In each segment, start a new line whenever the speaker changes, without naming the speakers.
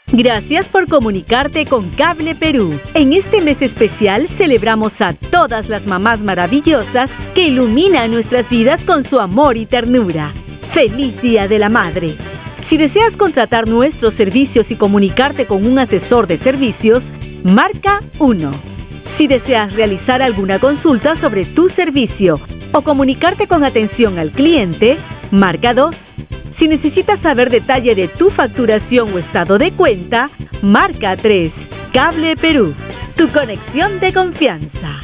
Gracias por comunicarte con Cable Perú. En este mes especial celebramos a todas las mamás maravillosas que iluminan nuestras vidas con su amor y ternura. ¡Feliz Día de la Madre! Si deseas contratar nuestros servicios y comunicarte con un asesor de servicios, marca 1. Si deseas realizar alguna consulta sobre tu servicio o comunicarte con atención al cliente, marca 2. Si necesitas saber detalle de tu facturación o estado de cuenta, marca 3. Cable Perú, tu conexión de confianza.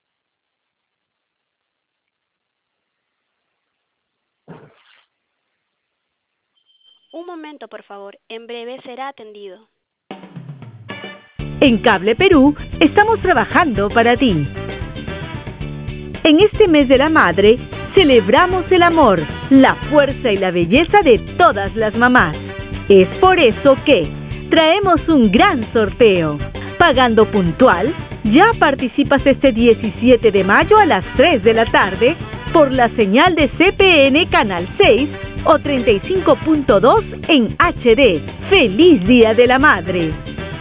Un momento, por favor. En breve será atendido.
En Cable Perú estamos trabajando para ti. En este mes de la madre, celebramos el amor, la fuerza y la belleza de todas las mamás. Es por eso que traemos un gran sorteo. Pagando puntual, ya participas este 17 de mayo a las 3 de la tarde por la señal de CPN Canal 6 o 35.2 en HD. ¡Feliz Día de la Madre!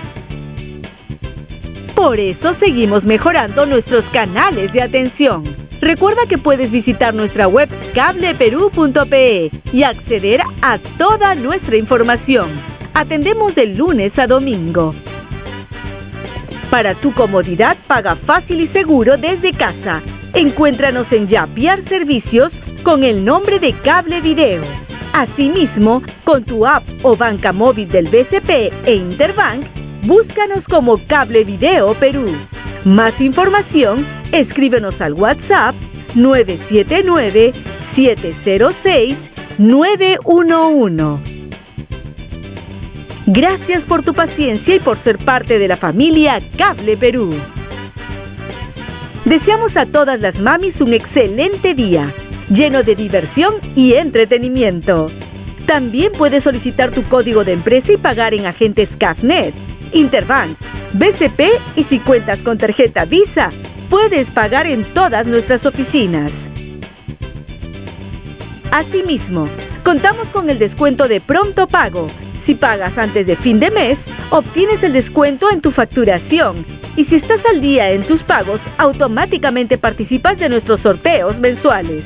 Por eso seguimos mejorando nuestros canales de atención. Recuerda que puedes visitar nuestra web cableperú.pe y acceder a toda nuestra información. Atendemos de lunes a domingo. Para tu comodidad, paga fácil y seguro desde casa. Encuéntranos en Yapiar Servicios con el nombre de Cable Video. Asimismo, con tu app o banca móvil del BCP e Interbank, búscanos como Cable Video Perú. Más información, escríbenos al WhatsApp 979-706-911. Gracias por tu paciencia y por ser parte de la familia Cable Perú. Deseamos a todas las mamis un excelente día, lleno de diversión y entretenimiento. También puedes solicitar tu código de empresa y pagar en agentes CAFNet, Interbank, BCP y si cuentas con tarjeta Visa, puedes pagar en todas nuestras oficinas. Asimismo, contamos con el descuento de pronto pago. Si pagas antes de fin de mes, obtienes el descuento en tu facturación. Y si estás al día en tus pagos, automáticamente participas de nuestros sorteos mensuales.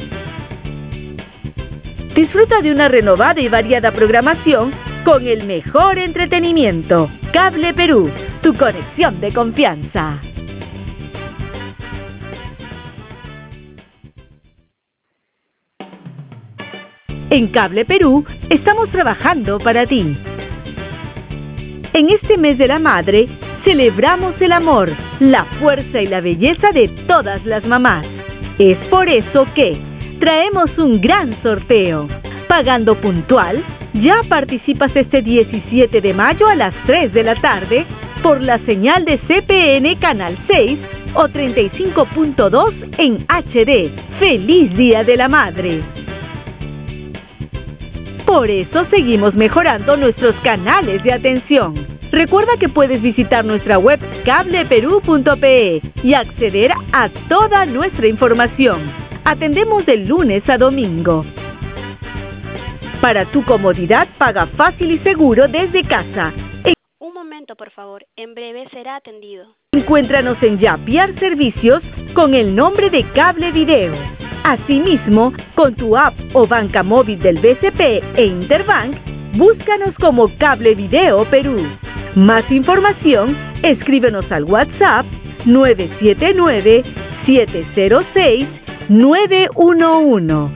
Disfruta de una renovada y variada programación con el mejor entretenimiento. Cable Perú, tu conexión de confianza. En Cable Perú estamos trabajando para ti. En este mes de la madre, celebramos el amor, la fuerza y la belleza de todas las mamás. Es por eso que traemos un gran sorteo. Pagando puntual, ya participas este 17 de mayo a las 3 de la tarde por la señal de CPN Canal 6 o 35.2 en HD. ¡Feliz Día de la Madre! Por eso seguimos mejorando nuestros canales de atención. Recuerda que puedes visitar nuestra web cableperú.pe y acceder a toda nuestra información. Atendemos de lunes a domingo. Para tu comodidad, paga fácil y seguro desde casa.
Un momento, por favor. En breve será atendido.
Encuéntranos en Yapiar Servicios con el nombre de Cable Video. Asimismo, con tu app o banca móvil del BCP e Interbank, búscanos como Cable Video Perú. Más información, escríbenos al WhatsApp 979-706-911.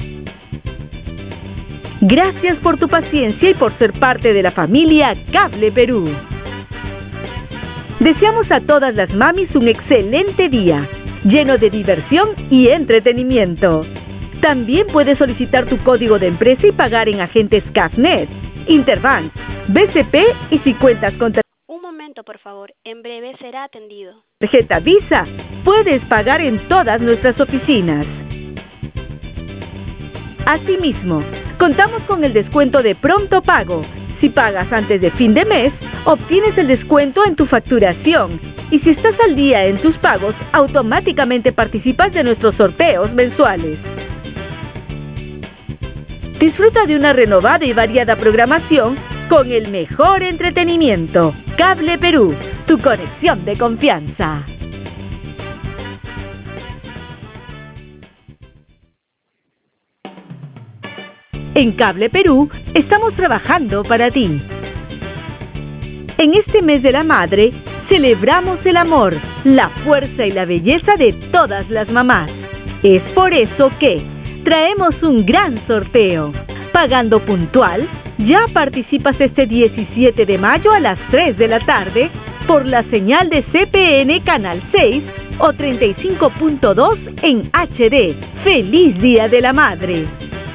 Gracias por tu paciencia y por ser parte de la familia Cable Perú. Deseamos a todas las mamis un excelente día, lleno de diversión y entretenimiento. También puedes solicitar tu código de empresa y pagar en agentes CAFNet, Interbank, BCP y si cuentas con
Un momento, por favor. En breve será atendido.
tarjeta Visa, puedes pagar en todas nuestras oficinas. Asimismo, contamos con el descuento de pronto pago. Si pagas antes de fin de mes, obtienes el descuento en tu facturación. Y si estás al día en tus pagos, automáticamente participas de nuestros sorteos mensuales. Disfruta de una renovada y variada programación con el mejor entretenimiento. Cable Perú, tu conexión de confianza. En Cable Perú estamos trabajando para ti. En este mes de la madre, celebramos el amor, la fuerza y la belleza de todas las mamás. Es por eso que traemos un gran sorteo. Pagando puntual, ya participas este 17 de mayo a las 3 de la tarde por la señal de CPN Canal 6 o 35.2 en HD. ¡Feliz Día de la Madre!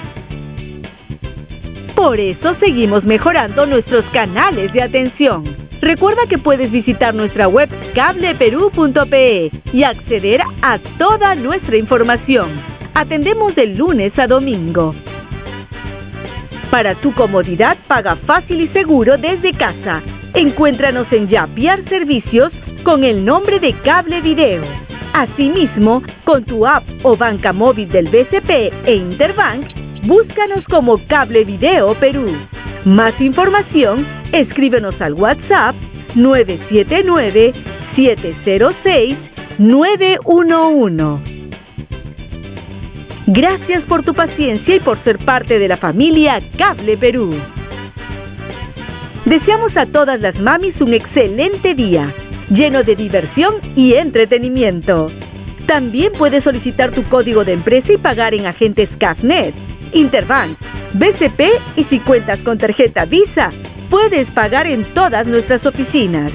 Por eso seguimos mejorando nuestros canales de atención. Recuerda que puedes visitar nuestra web cableperú.pe y acceder a toda nuestra información. Atendemos de lunes a domingo. Para tu comodidad, paga fácil y seguro desde casa. Encuéntranos en Yapiar Servicios con el nombre de Cable Video. Asimismo, con tu app o banca móvil del BCP e Interbank, búscanos como Cable Video Perú. Más información, escríbenos al WhatsApp 979-706-911. Gracias por tu paciencia y por ser parte de la familia Cable Perú. Deseamos a todas las mamis un excelente día, lleno de diversión y entretenimiento. También puedes solicitar tu código de empresa y pagar en agentes CAFNet, Interbank, BCP y si cuentas con tarjeta Visa, puedes pagar en todas nuestras oficinas.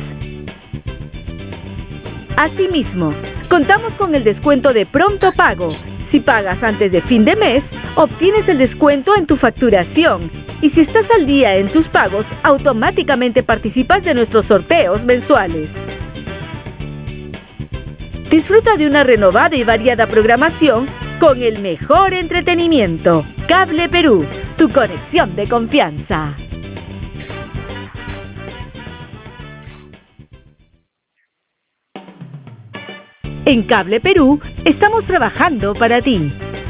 Asimismo, contamos con el descuento de pronto pago. Si pagas antes de fin de mes, obtienes el descuento en tu facturación. Y si estás al día en tus pagos, automáticamente participas de nuestros sorteos mensuales. Disfruta de una renovada y variada programación con el mejor entretenimiento. Cable Perú, tu conexión de confianza. En Cable Perú estamos trabajando para ti.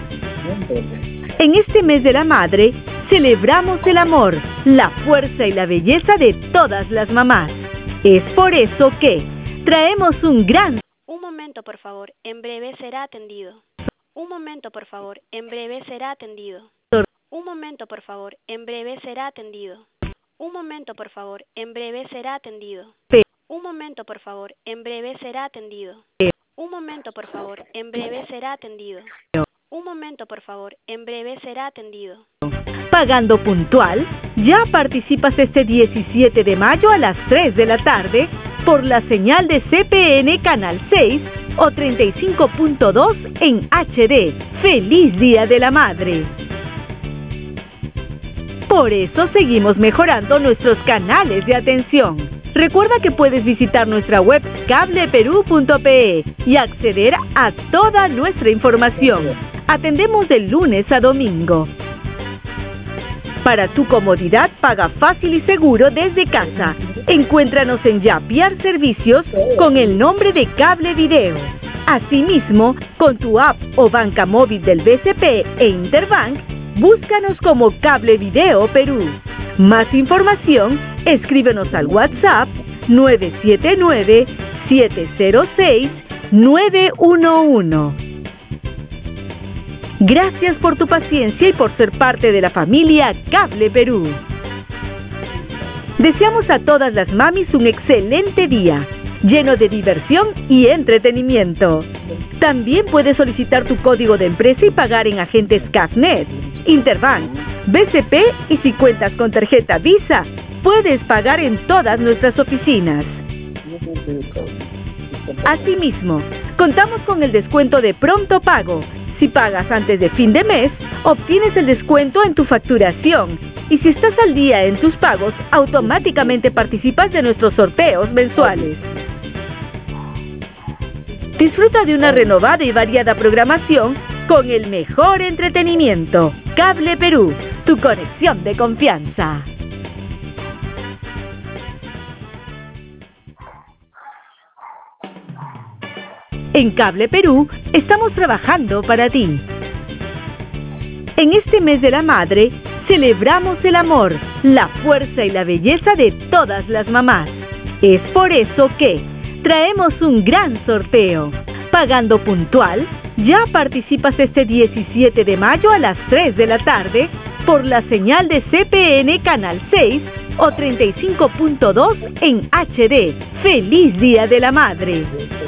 En este mes de la madre, celebramos el amor, la fuerza y la belleza de todas las mamás. Es por eso que traemos un gran...
Un momento, por favor, en breve será atendido. Un momento, por favor, en breve será atendido. Un momento, por favor, en breve será atendido. Un momento, por favor, en breve será atendido. Un momento, por favor, en breve será atendido. Un momento, por favor, en breve será atendido. Un momento, por favor, en breve será atendido.
Pagando puntual, ya participas este 17 de mayo a las 3 de la tarde por la señal de CPN Canal 6 o 35.2 en HD. ¡Feliz Día de la Madre! Por eso seguimos mejorando nuestros canales de atención. Recuerda que puedes visitar nuestra web cableperú.pe y acceder a toda nuestra información. Atendemos de lunes a domingo. Para tu comodidad, paga fácil y seguro desde casa. Encuéntranos en Yapiar Servicios con el nombre de Cable Video. Asimismo, con tu app o banca móvil del BCP e Interbank, búscanos como Cable Video Perú. Más información, escríbenos al WhatsApp 979-706-911. Gracias por tu paciencia y por ser parte de la familia Cable Perú. Deseamos a todas las mamis un excelente día, lleno de diversión y entretenimiento. También puedes solicitar tu código de empresa y pagar en agentes CAFNet, Interbank, BCP y si cuentas con tarjeta Visa, puedes pagar en todas nuestras oficinas. Asimismo, contamos con el descuento de pronto pago. Si pagas antes de fin de mes, obtienes el descuento en tu facturación. Y si estás al día en tus pagos, automáticamente participas de nuestros sorteos mensuales. Disfruta de una renovada y variada programación con el mejor entretenimiento. Cable Perú, tu conexión de confianza. En Cable Perú estamos trabajando para ti. En este mes de la madre, celebramos el amor, la fuerza y la belleza de todas las mamás. Es por eso que traemos un gran sorteo. Pagando puntual, ya participas este 17 de mayo a las 3 de la tarde por la señal de CPN Canal 6 o 35.2 en HD. ¡Feliz Día de la Madre!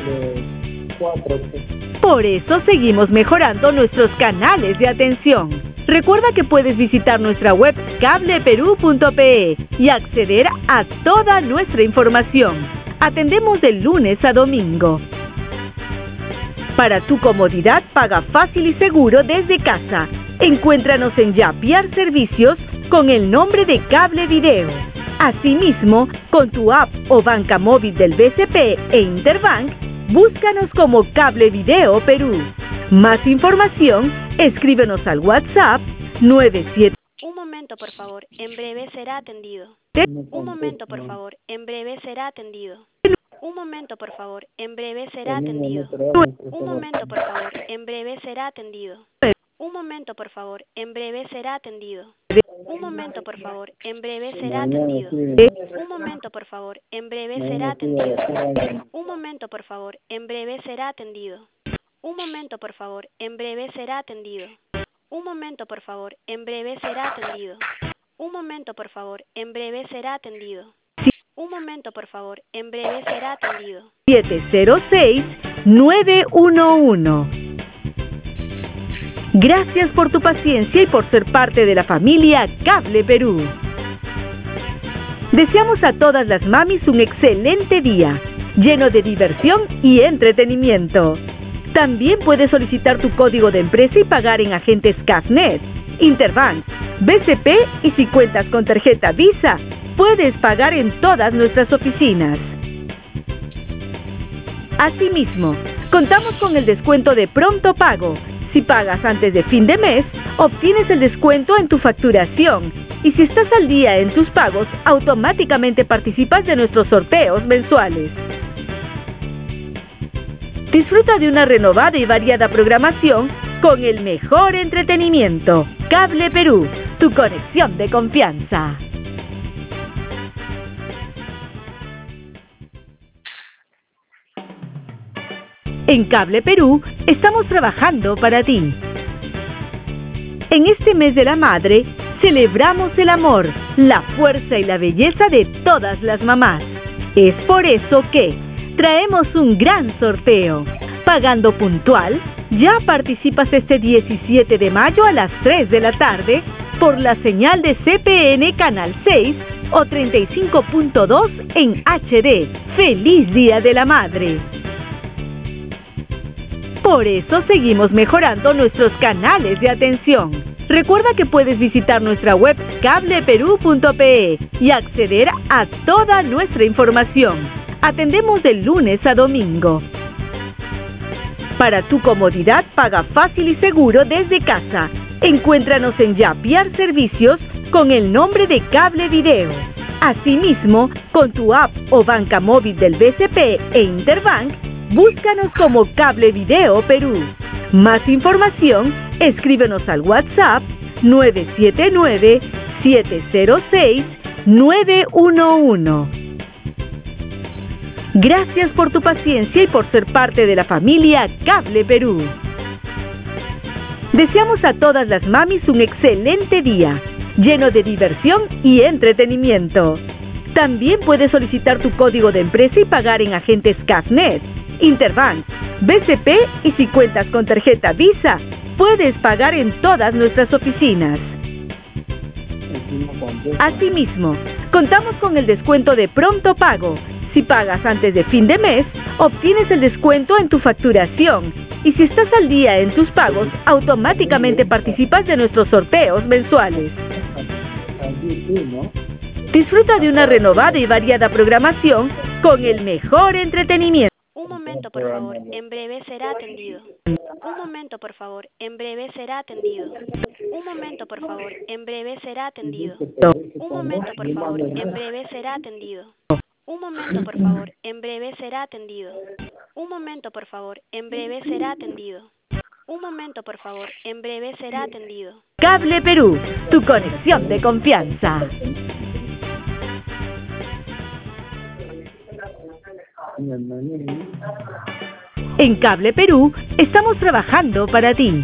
Por eso seguimos mejorando nuestros canales de atención. Recuerda que puedes visitar nuestra web cableperú.pe y acceder a toda nuestra información. Atendemos de lunes a domingo. Para tu comodidad, paga fácil y seguro desde casa. Encuéntranos en Yapiar Servicios con el nombre de Cable Video. Asimismo, con tu app o banca móvil del BCP e Interbank, búscanos como Cable Video Perú. Más información, escríbenos al WhatsApp 97.
Un momento, por favor. En breve será atendido. Un momento, por favor. En breve será atendido. Un momento, por favor. En breve será atendido. Un momento, por favor. En breve será atendido. Un momento, por favor. En breve será atendido. Un momento, por favor. En breve será atendido. Un momento, por favor. En breve será atendido. Un momento, por favor. En breve será atendido. Un momento, por favor. En breve será atendido. Un momento, por favor. En breve será atendido. Un momento, por favor. En breve será atendido. Un momento, por favor. En breve será atendido.
706-911. Gracias por tu paciencia y por ser parte de la familia Cable Perú. Deseamos a todas las mamis un excelente día, lleno de diversión y entretenimiento. También puedes solicitar tu código de empresa y pagar en agentes CAFNet, Interbank, BCP y si cuentas con tarjeta Visa, puedes pagar en todas nuestras oficinas. Asimismo, contamos con el descuento de pronto pago. Si pagas antes de fin de mes, obtienes el descuento en tu facturación. Y si estás al día en tus pagos, automáticamente participas de nuestros sorteos mensuales. Disfruta de una renovada y variada programación con el mejor entretenimiento. Cable Perú, tu conexión de confianza. En Cable Perú estamos trabajando para ti. En este mes de la madre, celebramos el amor, la fuerza y la belleza de todas las mamás. Es por eso que traemos un gran sorteo. Pagando puntual, ya participas este 17 de mayo a las 3 de la tarde por la señal de CPN Canal 6 o 35.2 en HD. ¡Feliz Día de la Madre! Por eso seguimos mejorando nuestros canales de atención. Recuerda que puedes visitar nuestra web cableperú.pe y acceder a toda nuestra información. Atendemos de lunes a domingo. Para tu comodidad, paga fácil y seguro desde casa. Encuéntranos en Yapiar Servicios con el nombre de Cable Video. Asimismo, con tu app o banca móvil del BCP e Interbank, búscanos como Cable Video Perú. Más información, escríbenos al WhatsApp 979-706-911. Gracias por tu paciencia y por ser parte de la familia Cable Perú. Deseamos a todas las mamis un excelente día, lleno de diversión y entretenimiento. También puedes solicitar tu código de empresa y pagar en agentes CAFNet, Interbank, BCP y si cuentas con tarjeta Visa, puedes pagar en todas nuestras oficinas. Asimismo, contamos con el descuento de pronto pago. Si pagas antes de fin de mes, obtienes el descuento en tu facturación. Y si estás al día en tus pagos, automáticamente participas de nuestros sorteos mensuales. Disfruta de una renovada y variada programación con el mejor entretenimiento.
Un momento, por favor. En breve será atendido. Un momento, por favor. En breve será atendido. Un momento, por favor. En breve será atendido. Un momento, por favor. En breve será atendido. Un momento, por favor. En breve será atendido. Un momento, por favor. En breve será atendido. Un momento, por favor. En breve será atendido.
Cable Perú, tu conexión de confianza. En Cable Perú estamos trabajando para ti.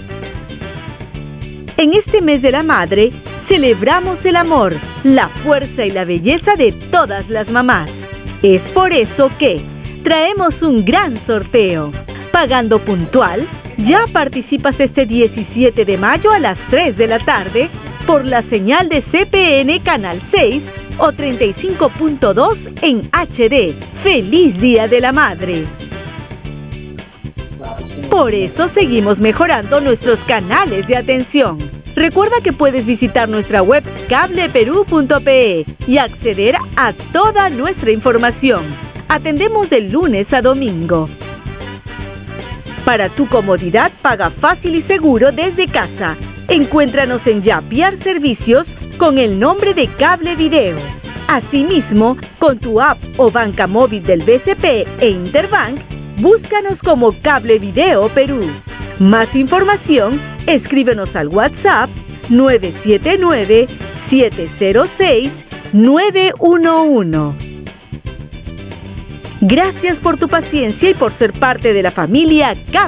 En este mes de la madre, celebramos el amor, la fuerza y la belleza de todas las mamás. Es por eso que traemos un gran sorteo. Pagando puntual, ya participas este 17 de mayo a las 3 de la tarde por la señal de CPN Canal 6 o 35.2 en HD. ¡Feliz Día de la Madre! Por eso seguimos mejorando nuestros canales de atención. Recuerda que puedes visitar nuestra web cableperú.pe y acceder a toda nuestra información. Atendemos de lunes a domingo. Para tu comodidad, paga fácil y seguro desde casa. Encuéntranos en Yapiar Servicios con el nombre de Cable Video. Asimismo, con tu app o banca móvil del BCP e Interbank, búscanos como Cable Video Perú. Más información, escríbenos al WhatsApp 979-706-911. Gracias por tu paciencia y por ser parte de la familia Cable.